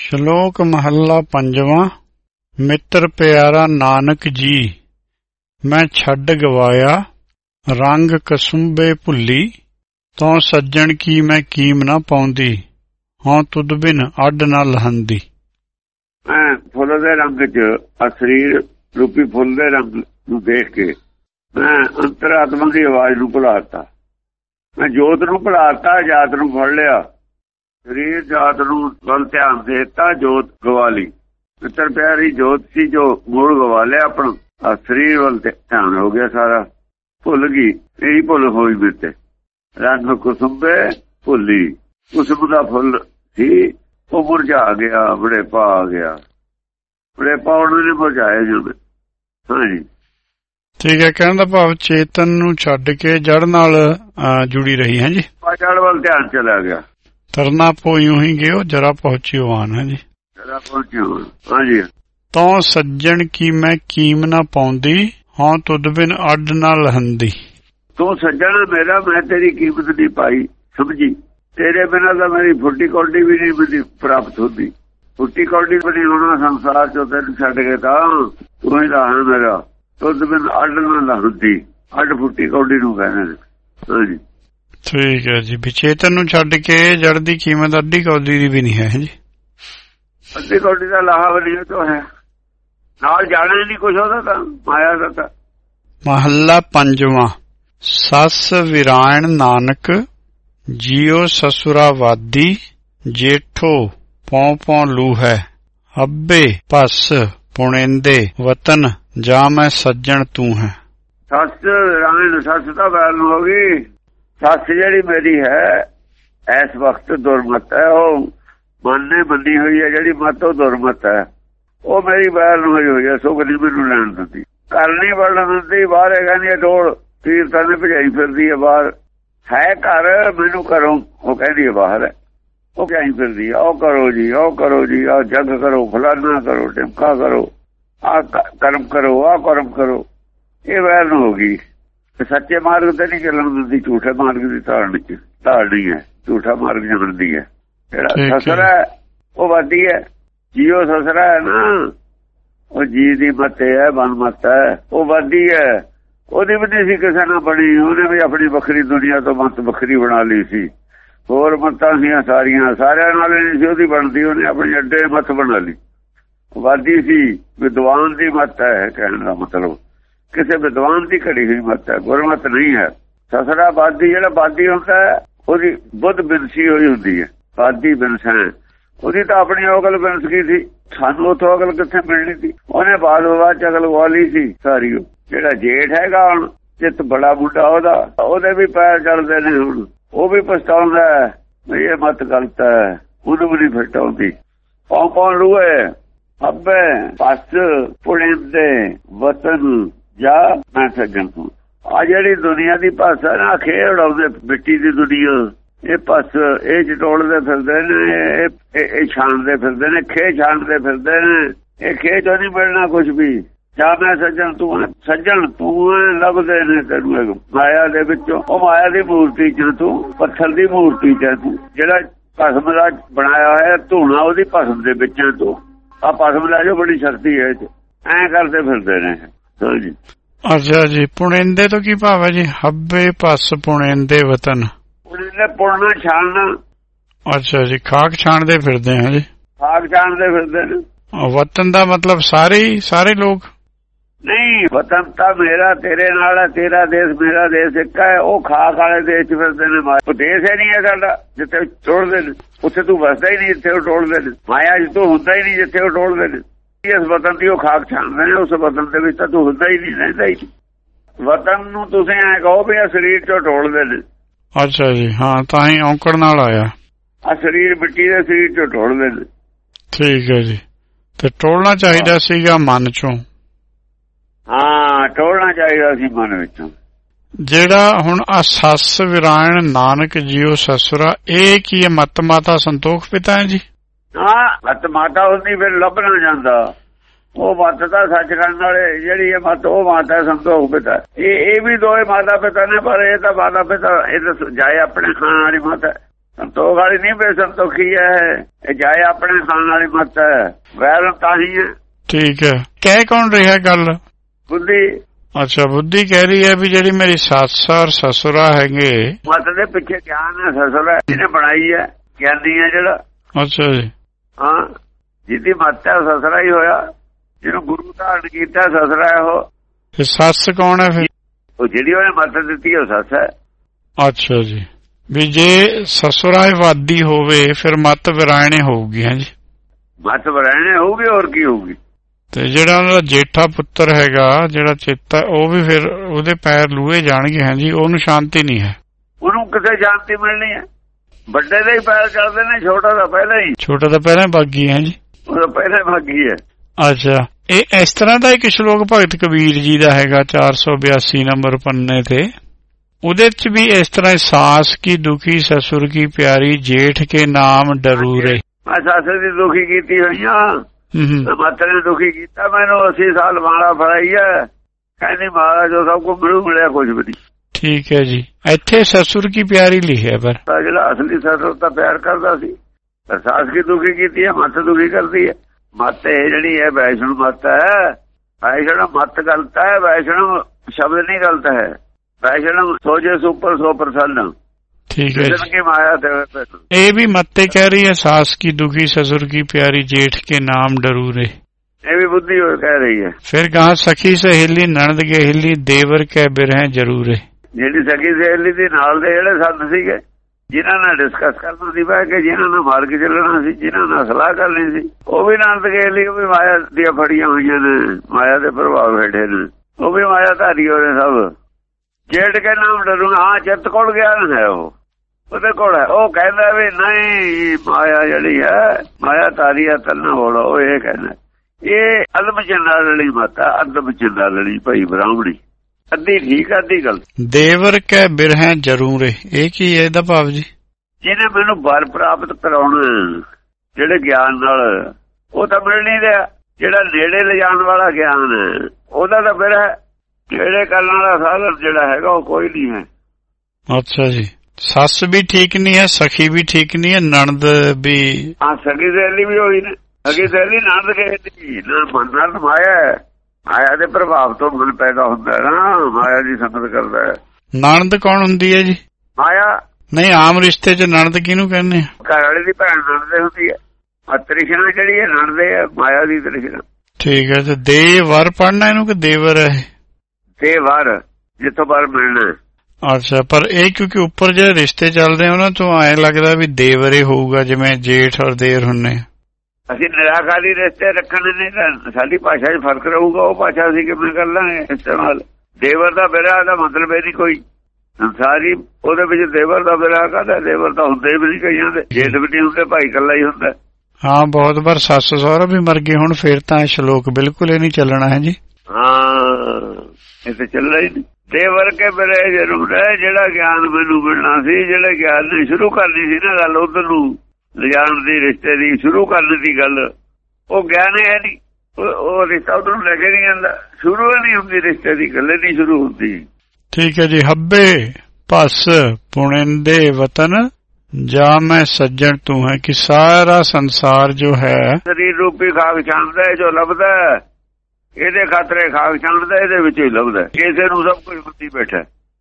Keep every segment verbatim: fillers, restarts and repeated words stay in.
ਸ਼ਲੋਕ ਮਹੱਲਾ ਪੰਜਵਾਂ। ਮਿੱਤਰ ਪਿਆਰਾ ਨਾਨਕ ਜੀ, ਮੈਂ ਛੱਡ ਗਵਾਇਆ ਰੰਗ ਕਸੁੰਬੇ ਭੁੱਲੀ, ਤੋਂ ਸੱਜਣ ਕੀ ਮੈਂ ਕੀਮ ਨਾ ਪਾਉਂਦੀ, ਹਾਂ ਤੁਧ ਬਿਨ ਅੱਡ ਨਾ ਲਹੰਦੀ। ਮੈਂ ਫੁੱਲ ਦੇ ਰੰਗ ਚ ਆ ਸਰੀਰ ਰੂਪੀ ਫੁੱਲ ਦੇ ਰੰਗ ਨੂੰ ਦੇਖ ਕੇ ਮੈਂ ਅੰਤਰਾਤਮਾ ਦੀ ਆਵਾਜ਼ ਨੂੰ ਭੁਲਾਤਾ, ਮੈਂ ਜੋਤ ਨੂੰ ਭੁਲਾਤਾ, ਜਾਤ ਨੂੰ ਫੜ ਲਿਆ। ਸਰੀਰ ਜਾਤ ਨੂੰ ਵੱਲ ਧਿਆਨ ਦੇ ਦਿੱਤਾ, ਜੋਤ ਗਵਾ ਲਈ। ਮਿੱਤਰ ਪਿਆਰੀ ਜੋਤ ਸੀ ਜੋ ਮੂਲ ਗਵਾ ਲਿਆ ਆਪਣਾ, ਆ ਸਰੀਰ ਵੱਲ ਧਿਆਨ ਹੋ ਗਿਆ ਸਾਰਾ, ਭੁੱਲ ਗਈ। ਇਹੀ ਭੁੱਲ ਹੋਈ ਮੇਰੇ ਰੰਗ ਕੁਸੁੰਬੇ ਭੁੱਲੀ। ਕੁਸੁੰਬ ਦਾ ਫੁੱਲ ਸੀ ਉਹ ਮੁਰਝਾ ਗਿਆ, ਬੜੇਪਾ ਆ ਗਿਆ। ਬੜੇਪਾ ਉਹਨਾਂ ਨੇ ਮੁਰਝਾਇਆ ਜਦੋਂ। ਹਾਂਜੀ ਠੀਕ ਹੈ। ਕਹਿਣ ਦਾ ਭਾਵ ਚੇਤਨ ਨੂੰ ਛੱਡ ਕੇ ਜੜ ਨਾਲ ਜੁੜੀ ਰਹੀ ਹੈ ਜੀ। ਜੜ ਵੱਲ ਧਿਆਨ ਚਲਾ ਗਿਆ। ਤਰਨਾ ਪੋਇਓ ਹੀ ਗਿਓ ਜਰਾ ਪਹੁੰਚਿਓ ਆਨ ਹੈ ਜੀ। ਜਰਾ ਪਹੁੰਚਿਓ ਹਾਂਜੀ। ਤੋਂ ਸੱਜਣ ਕੀ ਮੈਂ ਕੀਮ ਨਾ ਪਾਉਂਦੀ, ਹਾਂ ਤੁਧ ਬਿਨ ਅੱਡ ਨਾ ਲਹੰਦੀ। ਤੂੰ ਸੱਜਣ ਮੇਰਾ, ਮੈਂ ਤੇਰੀ ਕੀਮਤ ਨਹੀਂ ਪਾਈ ਸਮਝੀ। ਤੇਰੇ ਬਿਨਾਂ ਤਾਂ ਮੇਰੀ ਫੁੱਟੀ ਕੌਡੀ ਵੀ ਨਹੀਂ ਮੈਨੂੰ ਪ੍ਰਾਪਤ ਹੁੰਦੀ। ਫੁੱਟੀ ਕੌਡੀ ਵੀ ਨਹੀਂ ਹੋਣਾ ਸੰਸਾਰ ਚੋਂ, ਤੈਨੂੰ ਛੱਡ ਕੇ ਤਾਂ ਤੂੰ ਹੀ ਤਾਂ ਹੈ ਮੇਰਾ। ਤੁਧ ਬਿਨ ਅੱਡ ਨਾ ਲਹੰਦੀ, ਅੱਡ ਫੁੱਟੀ ਕੌਡੀ ਨੂੰ ਕਹਿੰਦੇ ਨੇ। ਹਾਂਜੀ ਠੀਕ ਹੈ ਜੀ। ਚੇਤਨ ਨੂੰ ਛੱਡ ਕੇ ਜੜ ਦੀ ਕੀਮਤ ਅੱਧੀ ਕੌਡੀ ਦੀ ਵੀ ਨਹੀਂ ਹੈ ਜੀ। ਅੱਧੀ ਕੌਡੀ ਦਾ ਲਾਹਾ ਵੀ ਤੋਂ ਹੈ, ਨਾਲ ਜਾਣਾ ਹੀ ਨਹੀਂ ਕੁਛ ਉਹਦਾ ਤਾਂ ਮਾਇਆ ਦਾ। ਤਾਂ ਮਹੱਲਾ ਪੰਜਵਾਂ। ਸੱਸ ਵਿਰਾਇਣ ਨਾਨਕ ਜੀਓ ਸਸੁਰਾਵਾਦੀ, ਜੇਠੋ ਪੌ ਪੌ ਲੂ ਹੈ, ਅੱਬੇ ਭਸ ਪੁਣੇਂਦੇ ਵਤਨ, ਜਾ ਮੈਂ ਸੱਜਣ ਤੂੰ ਹੈ। ਸੱਸ ਵਿਰਾਇਣ, ਸੱਸ ਤਾਂ ਵੈਲ ਹੋ ਗਈ। ਸੱਸ ਜਿਹੜੀ ਮੇਰੀ ਹੈ ਇਸ ਵਕਤ ਦੁਰਮਤ ਹੈ, ਉਹ ਮਨ ਨੇ ਬੰਦੀ ਹੋਈ ਹੈ ਜਿਹੜੀ ਮਤ, ਉਹ ਦੁਰਮਤ ਹੈ। ਉਹ ਮੇਰੀ ਵੈਲ ਹੋਈ ਹੋਈ ਹੈ, ਸੁੱਖ ਨਹੀਂ ਮੈਨੂੰ ਲੈਣ ਦਿੰਦੀ, ਘਰ ਨਹੀਂ ਵੜਨ ਦਿੰਦੀ। ਬਾਹਰ ਕਹਿੰਦੀ ਹੈ ਢੋਲ ਕੀਰਤਾਂ ਨੇ ਭਜਾਈ ਫਿਰਦੀ ਹੈ। ਬਾਹਰ ਹੈ ਘਰ, ਮੈਨੂੰ ਘਰੋਂ ਉਹ ਕਹਿੰਦੀ ਹੈ ਬਾਹਰ ਹੈ, ਉਹ ਭਜਾਈ ਫਿਰਦੀ ਹੈ। ਉਹ ਕਰੋ ਜੀ, ਉਹ ਕਰੋ ਜੀ, ਆਹ ਜਗ ਕਰੋ, ਫਲਾਨਾ ਕਰੋ, ਟਿਮਕਾ ਕਰੋ, ਆਹ ਕਰਮ ਕਰੋ, ਆਹ ਕਰਮ ਕਰੋ। ਇਹ ਵੈਲ ਹੋ ਗਈ। ਸੱਚੇ ਮਾਰਗ ਤੇ ਨਹੀਂ ਚੱਲਣ ਦਿੰਦੀ, ਝੂਠੇ ਮਾਰਗ ਦੀ ਧਾਰਨ ਚ ਧਾਰਨੀ ਹੈ, ਝੂਠਾ ਮਾਰਗ ਚੱਲਦੀ ਹੈ। ਜਿਹੜਾ ਸਸਰਾ ਹੈ ਉਹ ਵਾਦੀ ਹੈ। ਜੀਓ ਸਸਰਾ ਹੈ ਨਾ, ਉਹ ਜੀ ਦੀ ਮੱਤ ਹੈ, ਬਨ ਮੱਤ ਹੈ, ਉਹ ਵਾਦੀ ਹੈ। ਉਹਦੀ ਵੀ ਨਹੀਂ ਸੀ ਕਿਸੇ ਨਾਲ ਬਣੀ, ਉਹਨੇ ਵੀ ਆਪਣੀ ਵੱਖਰੀ ਦੁਨੀਆ ਤੋਂ ਮੱਤ ਵੱਖਰੀ ਬਣਾ ਲਈ ਸੀ। ਹੋਰ ਮੱਤਾਂ ਸੀਆਂ ਸਾਰੀਆਂ, ਸਾਰਿਆਂ ਨਾਲ ਨਹੀਂ ਸੀ ਉਹਦੀ ਬਣਦੀ, ਉਹਨੇ ਆਪਣੀ ਅੱਡੇ ਮੱਤ ਬਣਾ ਲਈ। ਵਾਦੀ ਸੀ, ਵਿਦਵਾਨ ਦੀ ਮੱਤ ਹੈ ਕਹਿਣ ਦਾ ਮਤਲਬ, ਕਿਸੇ ਵਿਦਵਾਨ ਦੀ ਘੜੀ ਹੋਈ ਮੱਤ ਹੈ, ਗੁਰਮਤ ਨਹੀਂ ਹੈ। ਸਸਰਾ ਬਾਦੀ, ਜਿਹੜਾ ਬਾਦੀ ਹੁੰਦਾ ਹੈ ਉਹਦੀ ਬੁੱਧ ਬਿਨਸੀ ਹੋਈ ਹੁੰਦੀ ਹੈ। ਬਾਦੀ ਬਿਨਸ ਹੈ, ਉਹਦੀ ਤਾਂ ਆਪਣੀ ਅਕਲ ਬਿਨਸ ਗਈ ਸੀ, ਸਾਨੂੰ ਉੱਥੋਂ ਅਕਲ ਕਿੱਥੇ ਮਿਲਣੀ ਸੀ। ਉਹਨੇ ਬਾਦ ਬਾਦ ਚ ਅਕਲ ਗਵਾ ਲਈ ਸੀ ਸਾਰੀ। ਜਿਹੜਾ ਜੇਠ ਹੈਗਾ ਹੁਣ ਚਿੱਤ ਬੜਾ ਬੁੱਢਾ ਉਹਦਾ, ਉਹਦੇ ਵੀ ਪੈਰ ਚੱਲਦੇ ਨੇ ਹੁਣ, ਉਹ ਵੀ ਪਛਤਾਉਂਦਾ ਵੀ ਇਹ ਮੱਤ ਗਲਤ ਹੈ, ਉਹਨੂੰ ਵੀ ਨਹੀਂ ਫਿੱਟ ਆਉਂਦੀ। ਪੌਂ ਪੌਂ ਰੂਏ ਅੱਬੇ ਭਸ ਪੁਣੇਂਦੇ ਵਤਨ, ਜਾ ਮੈਂ ਸੱਜਣ ਤੂੰ। ਆ ਜਿਹੜੀ ਦੁਨੀਆ ਦੀ ਭਾਸ਼ਾ ਨਾ, ਖੇਡ ਉਡਾਉਂਦੇ ਮਿੱਟੀ ਦੀ ਦੁਨੀਆ, ਇਹ ਭਸ ਇਹ ਜਟੋਲਦੇ ਫਿਰਦੇ ਨੇ, ਇਹ ਛਾਣਦੇ ਫਿਰਦੇ ਨੇ, ਖੇ ਛਾਣਦੇ ਫਿਰਦੇ ਨੇ। ਇਹ ਖੇ ਚੋਂ ਨਹੀਂ ਮਿਲਣਾ ਕੁਛ ਵੀ। ਜਾ ਮੈਂ ਸੱਜਣ ਤੂੰ, ਸੱਜਣ ਤੂੰ ਲੱਭਦੇ ਨੇ ਤੈਨੂੰ ਮਾਇਆ ਦੇ ਵਿੱਚੋਂ। ਉਹ ਮਾਇਆ ਦੀ ਮੂਰਤੀ ਚ ਤੂੰ, ਪੱਥਰ ਦੀ ਮੂਰਤੀ ਚ ਤੂੰ, ਜਿਹੜਾ ਭਸਮ ਦਾ ਬਣਾਇਆ ਹੋਇਆ ਧੂਣਾ ਉਹਦੀ ਭਸਮ ਦੇ ਵਿੱਚ ਤੂੰ। ਆ ਭਸਮ ਲੈ ਜੋ, ਬੜੀ ਸ਼ਕਤੀ ਹੈ, ਐਂ ਕਰਦੇ ਫਿਰਦੇ ਨੇ। ਹਾਂਜੀ ਅੱਛਾ ਜੀ। ਪੁਣੇਂਦੇ ਤੋਂ ਕੀ ਭਾਵ ਹੈ ਜੀ? ਹੱਬੇ ਭਸ ਪੁਣੇਂਦੇ ਵਤਨ, ਪੁਣੇਂਦੇ ਪੁਣਨਾ ਛਾਣਨਾ। ਅੱਛਾ ਜੀ, ਖਾਕ ਛਾਣਦੇ ਫਿਰਦੇ ਹਾਂ ਜੀ। ਖਾਕ ਛਾਣਦੇ ਫਿਰਦੇ ਨੇ। ਵਤਨ ਦਾ ਮਤਲਬ ਸਾਰੇ ਹੀ ਸਾਰੇ ਲੋਕ ਨਹੀਂ, ਵਤਨ ਤਾਂ ਮੇਰਾ ਤੇਰੇ ਨਾਲ ਹੈ, ਤੇਰਾ ਦੇਸ਼ ਮੇਰਾ ਦੇਸ਼ ਇੱਕ ਹੈ। ਉਹ ਖਾਕ ਵਾਲੇ ਦੇਸ਼ ਚ ਫਿਰਦੇ ਨੇ। ਉਹ ਦੇਸ਼ ਹੀ ਨਹੀਂ ਹੈ ਸਾਡਾ ਜਿੱਥੇ ਟੋਲਦੇ ਨੇ, ਉੱਥੇ ਤੂੰ ਵਸਦਾ ਹੀ ਨਹੀਂ ਜਿੱਥੇ ਉਹ ਟੋਲਦੇ ਨੇ। ਮਾਇਆ ਚ ਤੂੰ ਹੁੰਦਾ ਹੀ ਨਹੀਂ ਜਿੱਥੇ ਉਹ ਟੋਲਦੇ ਨੇ। ਇਸ ਵਤਨ ਦੀ ਉਹ ਖਾਕ ਛਾਣਦੇ ਨੇ, ਉਸ ਵਤਨ ਦੇ ਵਿੱਚ ਤਾਂ ਤੂੰ ਹੁੰਦਾ ਹੀ ਨਹੀਂ, ਰਹਿੰਦਾ ਹੀ। ਵਤਨ ਨੂੰ ਤੁਸੀਂ ਐਂ ਕਹੋ ਵੀ ਆ ਸਰੀਰ ਚੋਂ ਟੋਲਦੇ ਨੇ। ਅੱਛਾ ਜੀ, ਹਾਂ, ਤਾਂ ਹੀ ਔਂਕੜ ਨਾਲ ਆਇਆ। ਆ ਸਰੀਰ ਮਿੱਟੀ ਦੇ ਸਰੀਰ ਚੋਂ ਟੋਲਦੇ ਨੇ। ਠੀਕ ਹੈ ਜੀ। ਤੇ ਟੋਲਣਾ ਚਾਹੀਦਾ ਸੀਗਾ ਮਨ ਚੋਂ। ਹਾਂ, ਟੋਲਣਾ ਚਾਹੀਦਾ ਸੀ ਮਨ ਵਿੱਚੋਂ। ਜਿਹੜਾ ਹੁਣ ਆ ਸੱਸ ਵਿਰਾਇਣ ਨਾਨਕ ਜੀਓ ਸਸੁਰਾ, ਇਹ ਕੀ ਹੈ? ਮੱਤ ਮਾਤਾ ਸੰਤੋਖ ਪਿਤਾ ਹੈ ਜੀ। ਹਾਂ, ਮੱਤ ਮਾਤਾ ਹੁੰਦੀ ਫਿਰ ਲੱਭ ਨਾ ਜਾਂਦਾ। ਉਹ ਮੱਤ ਤਾਂ ਸੱਚਖੰਡ ਵਾਲੇ ਜਿਹੜੀ ਹੈ ਮੱਤ, ਉਹ ਮਾਤਾ ਸੰਤੋਖ ਪਿਤਾ। ਇਹ ਇਹ ਵੀ ਦੋਏ ਮਾਤਾ ਪਿਤਾ ਨੇ, ਪਰ ਇਹ ਤਾਂ ਮਾਤਾ ਪਿਤਾ, ਇਹ ਤਾਂ ਜਾਏ ਆਪਣੇ ਖਾਣ ਵਾਲੀ ਮੱਤ ਹੈ। ਸੰਤੋਖ ਵਾਲੀ ਨਹੀਂ ਬੇਸੰਤੋਖੀ ਹੈ ਇਹ, ਜਾਏ ਆਪਣੇ ਖਾਣ ਵਾਲੀ ਮੱਤ ਹੈ, ਵੈਰ ਤਾਂ ਹੀ ਹੈ। ਠੀਕ ਹੈ। ਕਹਿ ਕੌਣ ਰਿਹਾ ਗੱਲ? ਬੁੱਧੀ। ਅੱਛਾ, ਬੁੱਧੀ ਕਹਿ ਰਹੀ ਹੈ ਵੀ ਜਿਹੜੀ ਮੇਰੀ ਸੱਸ ਔਰ ਸਸੁਰਾ ਹੈਗੇ। ਮੱਤ ਦੇ ਪਿੱਛੇ ਗਿਆਨ ਹੈ, ਸਸੁਰਾ ਜਿਹਨੇ ਬਣਾਈ ਹੈ, ਗਿਆਨੀ ਹੈ ਜਿਹੜਾ। ਅੱਛਾ ਜੀ। ਹਾਂ, ਜਿਹਦੀ ਮੱਤ ਹੈ ਸਸੁਰਾ ਹੀ ਹੋਇਆ, ਜਿਹਨੂੰ ਗੁਰੂ ਧਾਰਨ ਕੀਤਾ ਸਸੁਰਾ ਹੈ ਉਹ। ਸੱਸ ਕੌਣ ਹੈ ਫਿਰ? ਉਹ ਜਿਹੜੀ ਉਹਨੇ ਮੱਤ ਦਿੱਤੀ ਉਹ ਸੱਸ ਹੈ। ਅੱਛਾ ਜੀ, ਵੀ ਜੇ ਸਸੁਰਾ ਵਾਦੀ ਹੋਵੇ ਫਿਰ ਮੱਤ ਵਿਰਾਇਣੇ ਹੋਊਗੀ। ਹੈ ਜੀ, ਮੱਤ ਵਿਰਾਇਣੇ ਹੋਊਗੀ, ਹੋਰ ਕੀ ਹੋਊਗੀ। ਤੇ ਜਿਹੜਾ ਉਹਨਾਂ ਦਾ ਜੇਠਾ ਪੁੱਤਰ ਹੈਗਾ ਜਿਹੜਾ ਚੇਤਾ, ਉਹ ਵੀ ਫਿਰ ਉਹਦੇ ਪੈਰ ਲੂਏ ਜਾਣਗੇ। ਹੈ ਜੀ, ਉਹਨੂੰ ਸ਼ਾਂਤੀ ਨਹੀਂ ਹੈ। ਉਹਨੂੰ ਕਿਤੇ ਸ਼ਾਂਤੀ ਮਿਲਣੀ ਹੈ? ਵੱਡੇ ਦੇ ਹੀ ਪੈਰ ਚੱਲਦੇ ਨੇ, ਛੋਟਾ ਤਾਂ ਪਹਿਲਾਂ ਹੀ। ਛੋਟਾ ਤਾਂ ਪਹਿਲਾਂ ਬਾਗੀ ਹੈ ਜੀ, ਉਹ ਪਹਿਲਾਂ ਬਾਗੀ ਹੈ। ਅੱਛਾ, ਇਹ ਇਸ ਤਰ੍ਹਾਂ ਦਾ ਇੱਕ ਸ਼ਲੋਕ ਭਗਤ ਕਬੀਰ ਜੀ ਦਾ ਹੈਗਾ ਚਾਰ ਸੌ ਬਿਆਸੀ ਨੰਬਰ ਪੰਨੇ ਤੇ। ਉਹਦੇ ਚ ਵੀ ਇਸ ਤਰ੍ਹਾਂ ਸਾਸ ਕੀ ਦੁਖੀ ਸਸੁਰ ਕੀ ਪਿਆਰੀ ਜੇਠ ਕੇ ਨਾਮ ਡਰੂਰੇ। ਮੈਂ ਸੱਸ ਦੀ ਦੁਖੀ ਕੀਤੀ ਹੋਈ ਆ, ਮੱਤ ਨੇ ਦੁਖੀ ਕੀਤਾ ਮੈਨੂੰ। ਅੱਸੀ ਸਾਲ ਮਾਲਾ ਫੜਾਈ ਹੈ, ਕਹਿੰਦੀ ਮਾਲਾ ਜੋ ਸਭ ਕੁਝ ਮਿਲੂ, ਮਿਲਿਆ ਕੁਝ ਵੀ ਨਹੀਂ। ਠੀਕ ਹੈ ਜੀ। ਇੱਥੇ ਸਸੁਰ ਕੀ ਪਿਆਰੀ ਲਿਖਿਆ, ਪਰ ਜਿਹੜਾ ਅਸਲੀ ਸਸੁਰ ਤਾਂ ਪਿਆਰ ਕਰਦਾ ਸੀ, ਸਾਸ ਕੀ ਦੁਖੀ ਕੀਤੀ ਹੈ, ਮੱਤ ਦੁਖੀ ਕਰਦੀ ਹੈ। ਮੱਤ ਇਹ ਜਿਹੜੀ ਹੈ ਵੈਸ਼ਨੂ ਮੱਤ ਹੈ। ਵੈਸ਼ਨੂ ਮੱਤ ਗਲਤ ਹੈ, ਵੈਸ਼ਨੂ ਸ਼ਬਦ ਨਹੀਂ ਗਲਤ ਹੈ। ਵੈਸ਼ਨੂ ਸੋਜੇ ਸੁਪਰ ਸੋ ਪ੍ਰਸੰਨ। ਠੀਕ ਹੈ। ਮਾਇਆ ਤੇ ਇਹ ਵੀ ਮੱਤੇ ਕਹਿ ਰਹੀ ਹੈ, ਸਾਸ ਕੀ ਦੁਖੀ ਸਸੁਰ ਕੀ ਪਿਆਰੀ ਜੇਠ ਕੇ ਨਾਮ ਡਰੂਰੇ। ਇਹ ਵੀ ਬੁੱਧੀ ਕਹਿ ਰਹੀ ਹੈ। ਫਿਰ ਕਹਾ ਸਖੀ ਸਹੇਲੀ ਨਣਦ ਗਹੇਲੀ ਦੇਵਰ ਕਹਿ ਬਿਰਹਿ ਜਰੂਰੇ। ਜਿਹੜੀ ਸਖੀ ਸਹੇਲੀ ਦੇ ਨਾਲ ਦੇ ਜਿਹੜੇ ਸੰਤ ਸੀਗੇ, ਜਿਨ੍ਹਾਂ ਨਾਲ ਡਿਸਕਸ ਕਰਨਾ ਸੀ ਬਹਿ ਕੇ, ਜਿਨ੍ਹਾਂ ਨਾਲ ਮਾਰ ਕੇ ਚੱਲਣਾ ਸੀ, ਜਿਨ੍ਹਾਂ ਨਾਲ ਸਲਾਹ ਕਰਨੀ ਸੀ, ਉਹ ਵੀ ਨਣਦ ਗਹੇਲੀ, ਉਹ ਵੀ ਮਾਇਆ ਦੀਆਂ ਫੜੀਆਂ ਹੋਈਆਂ ਨੇ, ਮਾਇਆ ਦੇ ਪ੍ਰਭਾਵ ਹੇਠੇ ਨੇ, ਉਹ ਵੀ ਮਾਇਆ ਧਾਰੀ ਹੋ ਨੇ ਸਭ। ਜੇਠ ਕੇ ਨਾਮ ਡਰੂਗਾ। ਹਾਂ, ਚਿੱਤ ਕੋਲ ਗਿਆਨ ਹੈ, ਉਹ ਉਹਦੇ ਕੋਲ ਹੈ। ਉਹ ਕਹਿੰਦਾ ਵੀ ਨਹੀਂ, ਮਾਇਆ ਜਿਹੜੀ ਹੈ ਮਾਇਆ ਧਾਰੀ ਆ, ਤਲਣਾ ਬੋਲੋ। ਉਹ ਇਹ ਕਹਿੰਦਾ ਇਹ ਅਦਮ ਚੰਡਾਲਣੀ ਮਾਤਾ, ਅਦਮ ਚੰਡਾਲਣੀ ਭਾਈ ਬ੍ਰਾਹਮਣੀ, ਅੱਧੀ ਠੀਕ ਅੱਧੀ ਗਲਤ। ਦੇਵਰ ਕਹਿ ਬਿਰਹਿ ਜਰੂਰੇ, ਇਹ ਕੀ ਹੈ ਇਹਦਾ ਭਾਵ ਜੀ? ਜਿਹਨੇ ਮੈਨੂੰ ਵਰ ਪ੍ਰਾਪਤ ਕਰਾਉਣਾ ਜਿਹੜੇ ਗਿਆਨ ਨਾਲ, ਉਹ ਤਾਂ ਮਿਲ ਨਹੀਂ ਰਿਹਾ। ਜਿਹੜਾ ਨੇੜੇ ਲਿਜਾਣ ਵਾਲਾ ਗਿਆਨ ਹੈ ਉਹਦਾ ਤਾਂ ਬਿਰਹਿ, ਨੇੜੇ ਕਰਨ ਵਾਲਾ ਸਾਧਨ ਜਿਹੜਾ ਹੈਗਾ ਉਹ ਕੋਈ ਨਹੀਂ ਹੈ। ਅੱਛਾ ਜੀ। ਸੱਸ ਵੀ ਠੀਕ ਨਹੀਂ ਹੈ, ਸਖੀ ਵੀ ਠੀਕ ਨਹੀਂ ਹੈ, ਨਣਦ ਵੀ। ਹਾਂ, ਸਖੀ ਸਹੇਲੀ ਵੀ ਹੋਈ ਨੇ। ਸਖੀ ਸਹੇਲੀ ਨਣਦ ਕਿਸੇ ਨਣਦ ਮਾਇਆ ਹੈ, ਮਾਇਆ ਦੇ ਪ੍ਰਭਾਵ ਤੋਂ ਮਨ ਪੈਦਾ ਹੁੰਦਾ ਨਾ, ਮਾਇਆ ਦੀ ਸੰਗਤ ਕਰਦਾ ਹੈ। ਨਣਦ ਕੌਣ ਹੁੰਦੀ ਹੈ ਜੀ? ਮਾਇਆ। ਨਹੀਂ, ਆਮ ਰਿਸ਼ਤੇ ਚ ਨਣਦ ਕਿਹਨੂੰ ਕਹਿੰਦੇ ਆ? ਘਰ ਵਾਲੇ ਦੀ ਭੈਣ ਨਣਦ ਹੁੰਦੀ ਹੈ। ਆ ਤ੍ਰਿਸ਼ਨਾ ਜਿਹੜੀ ਹੈ ਨਣਦ ਹੈ, ਮਾਇਆ ਦੀ ਤ੍ਰਿਸ਼ਨਾ। ਠੀਕ ਹੈ। ਤੇ ਦੇ ਵਰ ਪੜਨਾ ਇਹਨੂੰ ਕਿ ਦੇਵਰ ਹੈ? ਦੇ ਵਰ, ਜਿੱਥੋਂ ਵਰ ਮਿਲਣਾ। ਅੱਛਾ, ਪਰ ਇਹ ਕਿਉਂਕਿ ਉੱਪਰ ਜਿਹੜੇ ਰਿਸ਼ਤੇ ਚੱਲਦੇ ਉਹਨਾਂ ਤੋਂ ਐਂ ਲੱਗਦਾ ਵੀ ਦੇਵਰੇ ਹੋਊਗਾ, ਜਿਵੇਂ ਜੇਠ ਔਰ ਦੇਰ ਹੁੰਨੇ। ਅਸੀਂ ਨਿਰਾਕਾਰੀ ਰਿਸ਼ਤੇ ਰੱਖਣ ਨੇ, ਸਾਡੀ ਭਾਸ਼ਾ 'ਚ ਫਰਕ ਰਹੂਗਾ, ਉਹ ਭਾਸ਼ਾ ਅਸੀਂ ਕਿਵੇਂ ਕਰ ਲਾਂਗੇ ਇਸਤੇਮਾਲ। ਦੇਵਰ ਦਾ ਬਿਰਹਾ ਦਾ ਮਤਲਬ ਇਹ ਨਹੀਂ ਕੋਈ ਸੰਸਾਰੀ, ਉਹਦੇ ਵਿੱਚ ਦੇਵਰ ਦਾ ਬਿਰਹਾ ਕਾਹਦਾ? ਦੇਵਰ ਤਾਂ ਹੁੰਦੇ ਵੀ ਨਹੀਂ ਕਈਆਂ ਦੇ, ਜੇਠ ਵੀ ਨਹੀਂ ਹੁੰਦੇ, ਭਾਈ ਇਕੱਲਾ ਹੀ ਹੁੰਦਾ। ਹਾਂ, ਬਹੁਤ ਵਾਰ ਸੱਸ ਸਹੁਰਾ ਵੀ ਮਰ ਗਏ ਹੁਣ, ਫੇਰ ਤਾਂ ਇਹ ਸ਼ਲੋਕ ਬਿਲਕੁਲ ਹੀ ਨਹੀਂ ਚੱਲਣਾ ਹੈ ਜੀ। ਹਾਂ, ਇਹ ਤਾਂ ਚੱਲਣਾ ਹੀ ਨਹੀਂ। ਦੇਵਰ ਕੇ ਬਿਰਹਿ ਜ਼ਰੂਰ ਹੈ, ਜਿਹੜਾ ਗਿਆਨ ਮੈਨੂੰ ਮਿਲਣਾ ਸੀ, ਜਿਹੜੇ ਗਿਆਨ ਨੇ ਸ਼ੁਰੂ ਕਰਨੀ ਸੀ ਨਾ ਗੱਲ, ਉਧਰ ਨੂੰ ਲਿਜਾਣ ਦੀ, ਰਿਸ਼ਤੇ ਦੀ ਸ਼ੁਰੂ ਕਰਨ ਦੀ ਗੱਲ, ਉਹ ਗਿਆਨ ਹੈ ਨਹੀਂ। ਉਹ ਰਿਸ਼ਤਾ ਉਧਰ ਨੂੰ ਲੈ ਕੇ ਨਹੀਂ ਜਾਂਦਾ, ਸ਼ੁਰੂ ਨਹੀਂ ਹੁੰਦੀ ਰਿਸ਼ਤੇ ਦੀ ਗੱਲ, ਨਹੀਂ ਸ਼ੁਰੂ ਹੁੰਦੀ। ਠੀਕ ਹੈ ਜੀ। ਹੱਬੇ ਭਸ ਪੁਣਿੰਦੇ ਵਤਨ ਜਾ ਮੈਂ ਸੱਜਣ ਤੂੰ ਹੈ, ਕਿ ਸਾਰਾ ਸੰਸਾਰ ਜੋ ਹੈ ਸਰੀਰ ਰੂਪੀ ਖਾਕ ਛਾਂਦਾ, ਜੋ ਲੱਭਦਾ ਇਹਦੇ ਖਾਤਰੇ ਖਾਕ ਛਾਂਦਾ, ਇਹਦੇ ਵਿੱਚ ਹੀ ਲੱਭਦਾ। ਕਿਸੇ ਨੂੰ ਸਭ ਕੁਝ ਬੁੱਧੀ ਬੈਠਾ,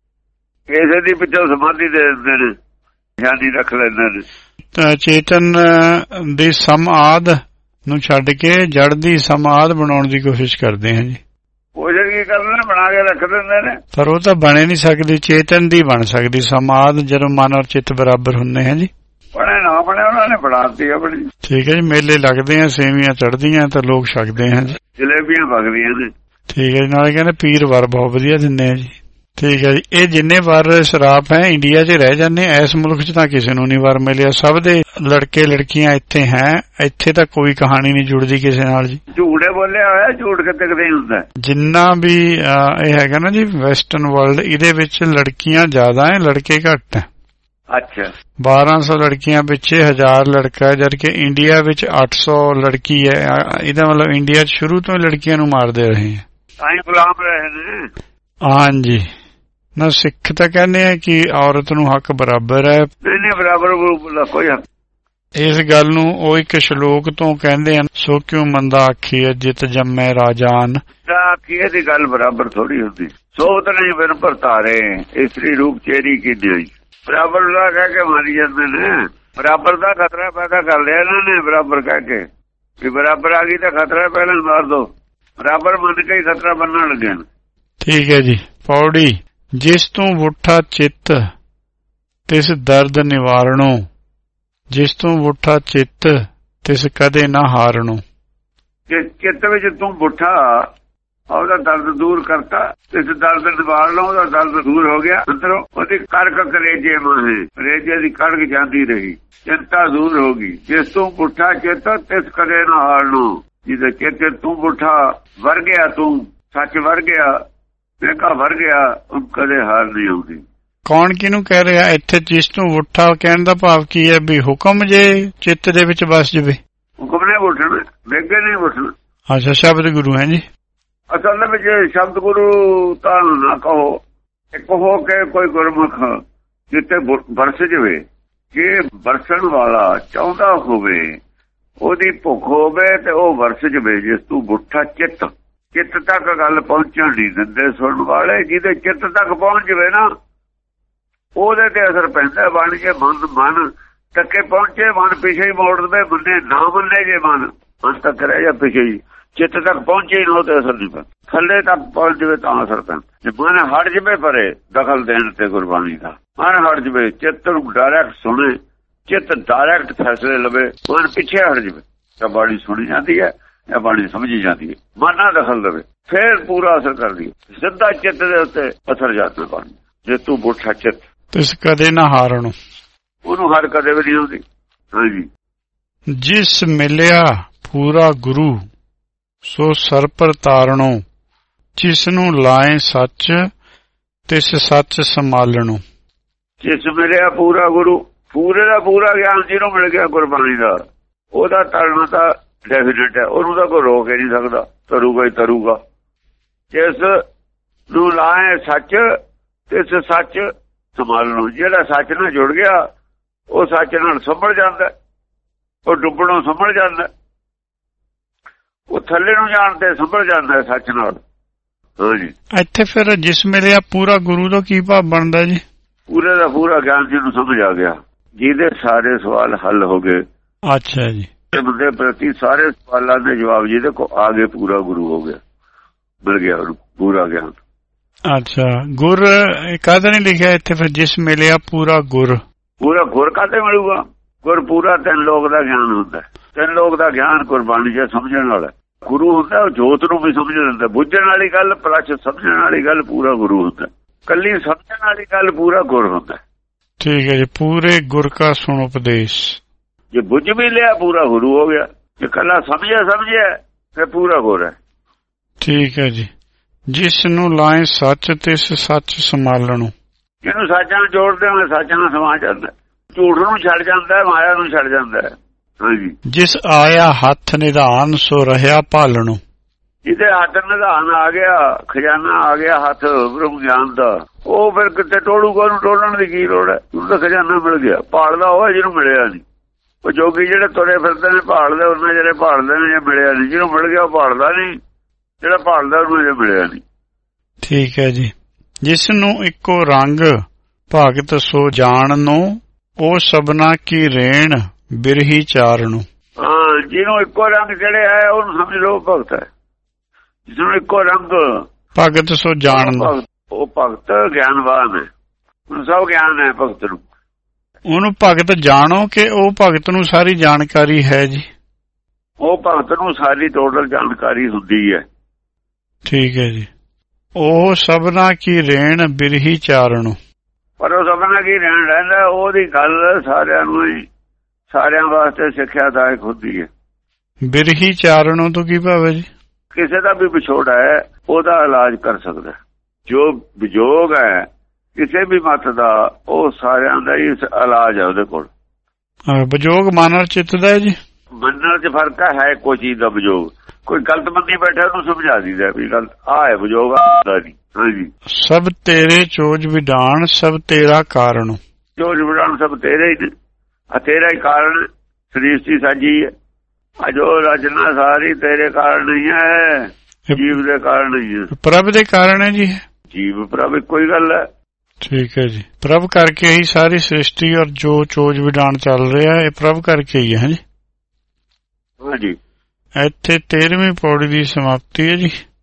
ਕਿਸੇ ਦੀ ਪਿੱਛੋਂ ਸਮਾਧੀ ਦੇ ਦਿੰਦੇ ਨੇ, ਨਿਸ਼ਾਨੀ ਰੱਖ ਲੈਂਦੇ ਨੇ। ਤਾਂ ਚੇਤਨ ਦੀ ਸਮਾਦ ਨੂੰ ਛੱਡ ਕੇ ਜੜ ਦੀ ਸਮਾਦ ਬਣਾਉਣ ਦੀ ਕੋਸ਼ਿਸ਼ ਕਰਦੇ ਹਾਂ ਜੀ। ਕੋਸ਼ਿਸ਼ ਕੀ ਕਰਦੇ ਨੇ? ਬਣਾ ਕੇ ਰੱਖ ਦਿੰਦੇ ਨੇ, ਪਰ ਉਹ ਤਾਂ ਬਣੇ ਨਹੀਂ ਸਕਦੀ। ਚੇਤਨ ਦੀ ਬਣ ਸਕਦੀ ਸਮਾਦ ਜਦੋਂ ਮਨ ਔਰ ਚਿੱਤ ਬਰਾਬਰ ਹੁੰਦੇ ਹੈ ਜੀ। ਬਣੇ ਨਾ ਬਣੇ, ਉਹਨਾਂ ਨੇ ਬਣਾਤੀ ਆਪਣੀ। ਠੀਕ ਹੈ ਜੀ। ਮੇਲੇ ਲੱਗਦੇ ਆ, ਸੇਵੀਆਂ ਚੜ੍ਹਦੀਆਂ ਤਾਂ ਲੋਕ ਛਕਦੇ ਆ ਜੀ, ਜਲੇਬੀਆਂ ਵਗਦੀਆਂ ਨੇ। ਠੀਕ ਹੈ ਜੀ। ਨਾਲੇ ਕਹਿੰਦੇ ਪੀਰ ਵਰ ਬਹੁਤ ਵਧੀਆ ਦਿੰਦੇ ਆ ਜੀ। ਠੀਕ ਹੈ ਜੀ। ਇਹ ਜਿੰਨੇ ਵਾਰ ਸ਼ਰਾਪ ਹੈ ਇੰਡੀਆ 'ਚ ਰਹਿ ਜਾਂਦੇ, ਇਸ ਮੁਲਕ 'ਚ ਤਾਂ ਕਿਸੇ ਨੂੰ ਨਹੀਂ ਵਾਰ ਮਿਲਿਆ। ਸਭ ਦੇ ਲੜਕੇ ਲੜਕੀਆਂ ਇੱਥੇ ਹੈ, ਇੱਥੇ ਤਾਂ ਕੋਈ ਕਹਾਣੀ ਨਹੀਂ ਜੁੜਦੀ ਕਿਸੇ ਨਾਲ ਜੀ। ਝੂਠੇ ਬੋਲਿਆ ਹੋਇਆ, ਝੂਠ ਕਿਤੇ ਕਿਤੇ ਹੁੰਦਾ। ਜਿੰਨਾ ਵੀ ਇਹ ਹੈਗਾ ਨਾ ਜੀ ਵੈਸਟਰਨ ਵਰਲਡ, ਇਹਦੇ ਵਿੱਚ ਲੜਕੀਆਂ ਜ਼ਿਆਦਾ ਹੈ, ਲੜਕੇ ਘੱਟ ਹੈ। ਅੱਛਾ। ਬਾਰਾਂ ਸੌ ਲੜਕੀਆਂ ਪਿੱਛੇ ਹਜ਼ਾਰ ਲੜਕਾ, ਜਦਕਿ ਇੰਡੀਆ ਵਿੱਚ ਅੱਠ ਸੌ ਲੜਕੀ ਹੈ। ਇਹਦਾ ਮਤਲਬ ਇੰਡੀਆ 'ਚ ਸ਼ੁਰੂ ਤੋਂ ਲੜਕੀਆਂ ਨੂੰ ਮਾਰਦੇ ਰਹੇ, ਤਾਂ ਹੀ ਗੁਲਾਮ ਰਹੇ ਨੇ। ਹਾਂਜੀ। ਨਾ ਸਿੱਖ ਤਾਂ ਕਹਿੰਦੇ ਆ ਕਿ ਔਰਤ ਨੂੰ ਹੱਕ ਬਰਾਬਰ ਹੈ। ਨਹੀਂ ਨਹੀਂ ਬਰਾਬਰ ਕੋਈ ਹੱਕ। ਇਸ ਗੱਲ ਨੂੰ ਉਹ ਇੱਕ ਸ਼ਲੋਕ ਤੋਂ ਕਹਿੰਦੇ ਹਨ, ਸੋ ਕਿਉਂ ਮੰਦਾ ਆਖੀਏ ਜਿਤ ਜੰਮੈ ਰਾਜਾਨ। ਆਖੀਏ ਦੀ ਗੱਲ ਬਰਾਬਰ ਥੋੜੀ ਹੁੰਦੀ। ਸੋਤ ਨਹੀਂ ਬਿਨ ਭਰਤਾਰੇ ਇਸਤਰੀ ਰੂਪ ਚੇਰੀ ਕੀ ਦੇਈ। ਬਰਾਬਰ ਦਾ ਕਹਿ ਕੇ ਮਾਰੀ ਜਾਂਦੇ ਨੇ। ਬਰਾਬਰ ਦਾ ਖਤਰਾ ਪੈਦਾ ਕਰ ਲਿਆ ਇਹਨਾਂ ਨੇ। ਬਰਾਬਰ ਕਹਿ ਕੇ ਵੀ ਬਰਾਬਰ ਆ ਗਈ ਤਾਂ ਖਤਰਾ ਪਹਿਲਾਂ ਮਾਰ ਦੋ। ਬਰਾਬਰ ਮੰਨ ਕੇ ਹੀ ਖਤਰਾ ਬੰਨਣ ਲੱਗੇ ਨੇ। ਠੀਕ ਹੈ ਜੀ। ਪੌੜੀ। ਜਿਸ ਤੂੰ ਵੁੱਠਾ ਚਿੱਤ ਤਿਸ ਦਰਦ ਨਿਵਾਰਣੋ, ਜਿਸ ਤੂੰ ਵੁੱਠਾ ਚਿੱਤ ਤਿਸ ਕਦੇ ਨਾ ਹਾਰਣੋ। ਚਿੱਤ ਵਿੱਚ ਤੂੰ ਵੁੱਠਾ ਉਹਦਾ ਦਰਦ ਦੂਰ ਕਰਤਾ, ਇਸ ਦਰਦ ਨਿਵਾਰ ਲਓ, ਉਹਦਾ ਦਰਦ ਦੂਰ ਹੋ ਗਿਆ ਅੰਦਰੋਂ। ਉਹਦੀ ਕੜਕ ਕਰੇਜੇ ਮਾਹੇ ਕਰੇਜੇ ਦੀ ਕੜਕ ਜਾਂਦੀ ਰਹੀ, ਚਿੰਤਾ ਦੂਰ ਹੋ ਗਈ। ਜਿਸ ਤੂੰ ਪੁੱਠਾ ਚਿੱਤ ਤਿਸ ਕਦੇ ਨਾ ਹਾਰਨੋ। ਜਿਹਦੇ ਚਿੱਤ ਤੂੰ ਪੁੱਠਾ ਵਰ ਗਿਆ, ਤੂੰ ਸੱਚ ਵਰ ਗਿਆ, ਵੇਖਾ ਵਰ ਗਿਆ, ਉਹ ਕਦੇ ਹਾਰ ਨਹੀਂ ਆਉਂਦੀ। ਕੌਣ ਕਿਹਨੂੰ ਕਹਿ ਰਿਹਾ ਇੱਥੇ? ਜਿਸ ਤੂੰ ਪੁੱਠਾ ਕਹਿਣ ਦਾ ਭਾਵ ਕੀ ਹੈ? ਵੀ ਹੁਕਮ ਜੇ ਚਿੱਤ ਦੇ ਵਿੱਚ ਵਸ ਜਾਵੇ। ਹੁਕਮ ਨੇ ਉੱਠਣਾ, ਵੇਗੇ ਨਹੀਂ ਉੱਠਣਾ। ਅੱਛਾ, ਸ਼ਬਦ ਗੁਰੂ ਹੈ ਜੀ। ਅਸਲ ਦੇ ਵਿੱਚ ਸ਼ਬਦ ਗੁਰੂ ਤਾਂ ਨਾ ਕਹੋ, ਇੱਕ ਹੋ ਕੇ ਕੋਈ ਗੁਰਮੁਖ ਜਿੱਥੇ ਵਰਸ ਜਾਵੇ, ਜੇ ਵਰਸਣ ਵਾਲਾ ਚਾਹੁੰਦਾ ਹੋਵੇ, ਉਹਦੀ ਭੁੱਖ ਹੋਵੇ ਤੇ ਉਹ ਵਰਸ ਜਾਵੇ। ਜਿਸ ਤੂੰ ਬੁੱਠਾ ਚਿੱਤ, ਚਿੱਤ ਤੱਕ ਗੱਲ ਪਹੁੰਚਣ ਨਹੀਂ ਦਿੰਦੇ ਸੁਣਨ ਵਾਲੇ। ਜਿਹਦੇ ਚਿੱਤ ਤੱਕ ਪਹੁੰਚ ਜਾਵੇ ਨਾ, ਉਹਦੇ ਤੇ ਅਸਰ ਪੈਂਦਾ। ਬਣ ਕੇ ਮਨ ਮਨ ਤੱਕੇ ਪਹੁੰਚੇ, ਮਨ ਪਿੱਛੇ ਹੀ ਮੋੜ ਦੇਵੇ। ਬੰਦੇ ਨਾ ਮੰਨੇ, ਜੇ ਮਨ ਮਨ ਤੱਕ ਰਹਿ ਜਾ ਪਿੱਛੇ ਹੀ, ਚਿੱਤ ਤੱਕ ਪਹੁੰਚੇ ਹੀ ਨਾ, ਉਹਦੇ ਅਸਰ ਨਹੀਂ ਪੈਂਦਾ। ਥੱਲੇ ਤੱਕ ਪਹੁੰਚ ਜਾਵੇ ਤਾਂ ਅਸਰ ਪੈਂਦਾ। ਜੇ ਮਨ ਹਟ ਜਾਵੇ ਪਰੇ ਦਖਲ ਦੇਣ ਤੇ ਗੁਰਬਾਣੀ ਦਾ, ਮਨ ਹਟ ਜਾਵੇ, ਚਿੱਤ ਨੂੰ ਡਾਇਰੈਕਟ ਸੁਣੇ, ਚਿੱਤ ਡਾਇਰੈਕਟ ਫੈਸਲੇ ਲਵੇ, ਮਨ ਪਿੱਛੇ ਹਟ ਜਾਵੇ ਤਾਂ ਬਾਣੀ ਸੁਣੀ ਜਾਂਦੀ ਹੈ ਜਾਂ ਬਾਣੀ ਸਮਝੀ ਜਾਂਦੀ ਹੈ। ਮਨ ਨਾ ਦਖਲ ਦੇਵੇ ਫੇਰ ਪੂਰਾ ਅਸਰ ਕਰਦੀ ਹੈ। ਸਿੱਧਾ ਚਿੱਤ ਦੇ ਉੱਤੇ ਅਸਰ ਜਾਂਦਾ ਬਾਣੀ। ਜੇ ਤੂੰ ਬੁੱਠਾ ਚਿੱਤ ਤਿਸ ਕਦੇ ਨਾ ਹਾਰਣੋ, ਉਹਨੂੰ ਹਰ ਕਦੇ ਵੀ ਨਹੀਂ ਆਉਂਦੀ। ਹਾਂਜੀ। ਜਿਸ ਮਿਲਿਆ ਪੂਰਾ ਗੁਰੂ ਸੋ ਸਰ ਪਰ ਤਾਰਣੋ, ਜਿਸ ਨੂੰ ਲਾਏ ਸੱਚ ਤਿਸ ਸੱਚ ਸੰਭਾਲਣੋ। ਜਿਸ ਮਿਲਿਆ ਪੂਰਾ ਗੁਰੂ, ਪੂਰੇ ਦਾ ਪੂਰਾ ਗਿਆਨ ਜਿਹਨੂੰ ਮਿਲ ਗਿਆ ਗੁਰਬਾਣੀ ਦਾ, ਉਹਦਾ ਤਰਨਾ ਤਾਂ ਡੈਫੀਨਿਟ ਹੈ। ਉਹਨੂੰ ਤਾਂ ਕੋਈ ਰੋਕ ਹੀ ਨਹੀਂ ਸਕਦਾ, ਤਰੂਗਾ ਹੀ ਤਰੂਗਾ। ਜਿਸ ਨੂੰ ਲਾਏ ਸੱਚ ਤਿਸ ਸੱਚ ਸੰਭਾਲਣੋ। ਜਿਹੜਾ ਸੱਚ ਨਾਲ ਜੁੜ ਗਿਆ ਉਹ ਸੱਚ ਨਾਲ ਸੰਭਲ ਜਾਂਦਾ, ਉਹ ਡੁੱਬਣੋਂ ਸੰਭਲ ਜਾਂਦਾ, ਉਹ ਥੱਲੇ ਨੂੰ ਜਾਣ ਤੇ ਸੰਭਲ ਜਾਂਦਾ ਸੱਚ ਨਾਲ। ਹਾਂਜੀ। ਇੱਥੇ ਫਿਰ ਜਿਸ ਮਿਲਿਆ ਪੂਰਾ ਗੁਰੂ ਦਾ ਕੀ ਭਾਵ ਬਣਦਾ ਜੀ? ਪੂਰੇ ਦਾ ਪੂਰਾ ਗਿਆਨ ਜਿਹਨੂੰ ਸਮਝ ਆ ਗਿਆ, ਜਿਹਦੇ ਸਾਰੇ ਸਵਾਲ ਹੱਲ ਹੋ ਗਏ। ਅੱਛਾ ਜੀ। ਬੰਦੇ ਪ੍ਰਤੀ ਸਾਰੇ ਸਵਾਲਾਂ ਦੇ ਜਵਾਬ ਜਿਹਦੇ ਕੋ ਆ ਗਏ, ਪੂਰਾ ਗੁਰੂ ਹੋ ਗਿਆ, ਮਿਲ ਗਿਆ ਉਹਨੂੰ ਪੂਰਾ ਗਿਆਨ। ਅੱਛਾ। ਗੁਰ ਕਾਹਦਾ ਨਹੀਂ ਲਿਖਿਆ ਇੱਥੇ ਫਿਰ? ਜਿਸ ਮਿਲਿਆ ਪੂਰਾ ਗੁਰ। ਪੂਰਾ ਗੁਰ ਕਾਹਦੇ ਮਿਲੂਗਾ? ਗੁਰ ਪੂਰਾ ਤਿੰਨ ਲੋਕ ਦਾ ਗਿਆਨ ਹੁੰਦਾ। ਤਿੰਨ ਲੋਕ ਦਾ ਗਿਆਨ ਗੁਰਬਾਣੀ ਚ ਸਮਝਣ ਵਾਲਾ ਗੁਰੂ ਹੁੰਦਾ। ਉਹ ਜੋਤ ਨੂੰ ਵੀ ਸਮਝ ਲੈਂਦਾ, ਬੁੱਝਣ ਵਾਲੀ ਗੱਲ ਪ੍ਰਚ ਸਮਝਣ ਵਾਲੀ ਗੱਲ ਪੂਰਾ ਗੁਰੂ ਹੁੰਦਾ। ਕੱਲੀ ਸਮਝਣ ਵਾਲੀ ਗੱਲ ਪੂਰਾ ਗੁਰ ਹੁੰਦਾ। ਠੀਕ ਹੈ ਜੀ। ਪੂਰੇ ਗੁਰ ਕਾ ਸੁਣ ਉਪਦੇਸ਼। ਜੇ ਬੁੱਝ ਵੀ ਲਿਆ ਪੂਰਾ ਗੁਰੂ ਹੋ ਗਿਆ। ਜੇ ਕੱਲਾ ਸਮਝਿਆ ਸਮਝਿਆ ਤੇ ਪੂਰਾ ਗੁਰ ਹੈ। ਠੀਕ ਹੈ ਜੀ। ਜਿਸ ਨੂੰ ਲਾਏ ਸੱਚ ਤਿਸ ਸੱਚ ਸੰਭਾਲਣੋ। ਜਿਹਨੂੰ ਸੱਚ ਨਾਲ ਜੋੜਦੇ ਹੋਏ ਸੱਚ ਨਾਲ ਸਮਾ ਜਾਂਦਾ, ਝੂਠ ਨੂੰ ਛੱਡ ਜਾਂਦਾ, ਮਾਇਆ ਨੂੰ ਛੱਡ ਜਾਂਦਾ। ਹਾਂਜੀ। ਜਿਸ ਆਇਆ ਹੱਥ ਨਿਧਾਨ ਸੋ ਰਹਿਆ ਭਾਲਣੋ। ਜਿਹਦੇ ਹੱਥ ਨਿਧਾਨ ਆ ਗਿਆ, ਖਜ਼ਾਨਾ ਆ ਗਿਆ ਹੱਥ ਬ੍ਰਹਮ ਗਿਆਨ ਦਾ, ਉਹ ਫਿਰ ਕਿਤੇ ਟੋੜੂਗਾ। ਉਹਨੂੰ ਟੋੜਨ ਦੀ ਕੀ ਲੋੜ ਹੈ? ਉਹਨੂੰ ਤਾਂ ਖਜ਼ਾਨਾ ਮਿਲ ਗਿਆ। ਭਾਲਦਾ ਹੋਇਆ ਜਿਹਨੂੰ ਮਿਲਿਆ ਨਹੀਂ। ਉਹ ਜੋਗੀ ਜਿਹੜੇ ਤੁਰੇ ਫਿਰਦੇ ਨੇ ਭਾਲਦੇ, ਉਹਨਾਂ ਜਿਹੜੇ ਭਾਲਦੇ ਨੇ ਜੇ ਮਿਲਿਆ ਨਹੀਂ। ਜਿਹਨੂੰ ਮਿਲ ਗਿਆ ਉਹ ਭਾਲਦਾ ਨਹੀਂ, ਜਿਹੜਾ ਭਾਲਦਾ ਉਹਨੂੰ ਜੇ ਮਿਲਿਆ ਨਹੀਂ। ਠੀਕ ਹੈ ਜੀ। ਜਿਸ ਨੂੰ ਇੱਕੋ ਰੰਗ ਭਗਤ ਸੋ ਜਾਣਨੋ, ਉਹ ਸਭਨਾ ਕੀ ਰੇਣ ਬਿਰਹੀ ਚਾਰਣੋ। ਹਾਂ, ਜਿਹਨੂੰ ਇੱਕੋ ਰੰਗ ਚੜਿਆ ਹੈ ਉਹਨੂੰ ਸਮਝ ਲਓ ਭਗਤ ਹੈ। ਜਿਸ ਨੂੰ ਇੱਕੋ ਰੰਗ ਭਗਤ ਸੋ ਜਾਣਨੋ, ਉਹ ਭਗਤ ਗਿਆਨਵਾਨ ਹੈ। ਉਹਨੂੰ ਸਭ ਗਿਆਨ ਹੈ ਭਗਤ ਨੂੰ। ਉਹਨੂੰ ਭਗਤ ਜਾਣੋ ਕਿ ਉਹ ਭਗਤ ਨੂੰ ਸਾਰੀ ਜਾਣਕਾਰੀ ਹੈ ਜੀ। ਉਹ ਭਗਤ ਨੂੰ ਸਾਰੀ ਟੋਟਲ ਜਾਣਕਾਰੀ ਹੁੰਦੀ ਹੈ। ਠੀਕ ਹੈ ਜੀ। ਉਹ ਸਭਨਾ ਕੀ ਰੇਣ ਬਿਰਹੀ ਚਾਰਣੋ, ਪਰ ਉਹ ਸਭਨਾ ਕੀ ਰੇਣ ਰਹਿੰਦਾ। ਉਹਦੀ ਗੱਲ ਸਾਰਿਆਂ ਨੂੰ ਹੀ, ਸਾਰਿਆਂ ਵਾਸਤੇ ਸਿੱਖਿਆਦਾਇਕ ਹੁੰਦੀ ਹੈ। ਬਿਰਹੀ ਚਾਰਣੋ ਤੋਂ ਕੀ ਭਾਵ ਹੈ ਜੀ? ਕਿਸੇ ਦਾ ਵੀ ਵਿਛੋੜਾ ਹੈ ਉਹਦਾ ਇਲਾਜ ਕਰ ਸਕਦਾ। ਜੋ ਵਿਜੋਗ ਹੈ ਕਿਸੇ ਵੀ ਮਤ ਦਾ, ਉਹ ਸਾਰਿਆਂ ਦਾ ਹੀ ਇਲਾਜ ਹੈ ਉਹਦੇ ਕੋਲ। ਵਿਜੋਗ ਮਨ ਨਾਲ ਚਿੱਤ ਦਾ ਹੈ ਜੀ। ਮਨ ਨਾਲ ਚ ਫਰਕ ਹੈ ਕੋਈ ਚੀਜ਼ ਦਾ ਵਿਜੋਗ। ਕੋਈ ਗਲਤ ਬੰਦੀ ਬੈਠਾ ਉਹਨੂੰ ਸਮਝਾ ਦਿੰਦਾ ਵੀ ਗਲਤ ਆ ਹੈ ਵਿਜੋਗ ਆਉਂਦਾ ਨਹੀਂ। ਹਾਂਜੀ ਸਭ ਤੇਰੇ ਚੋਜ ਵਿਡਾਣ ਸਭ ਤੇਰਾ ਕਾਰਨ। ਚੋਜ ਵਿਡਾਣ ਸਭ ਤੇਰੇ ਹੀ ਆ, ਤੇਰਾ ਹੀ ਕਾਰਨ ਸ੍ਰਿਸ਼ਟੀ ਸਾਜੀ ਹੈ। ਅਜੋ ਰਚਨਾ ਸਾਰੀ ਤੇਰੇ ਕਾਰਨ ਨਹੀਂ ਹੈ, ਜੀਵ ਦੇ ਕਾਰਨ ਨਹੀਂ ਹੈ। ਪ੍ਰਭ ਦੇ ਕਾਰਨ ਹੈ ਜੀ। ਜੀਵ ਪ੍ਰਭ ਕੋਈ ਗੱਲ ਹੈ। ਠੀਕ ਹੈ ਜੀ। ਪ੍ਰਭ ਕਰਕੇ ਹੀ ਸਾਰੀ ਸ੍ਰਿਸ਼ਟੀ ਔਰ ਜੋ ਚੋਜ ਵਿਡਾਣ ਚੱਲ ਰਿਹਾ ਇਹ ਪ੍ਰਭ ਕਰਕੇ ਹੀ ਹੈ ਜੀ। ਹਾਂਜੀ। ਇੱਥੇ ਤੇਰਵੀਂ ਪੌੜੀ ਦੀ ਸਮਾਪਤੀ ਹੈ ਜੀ।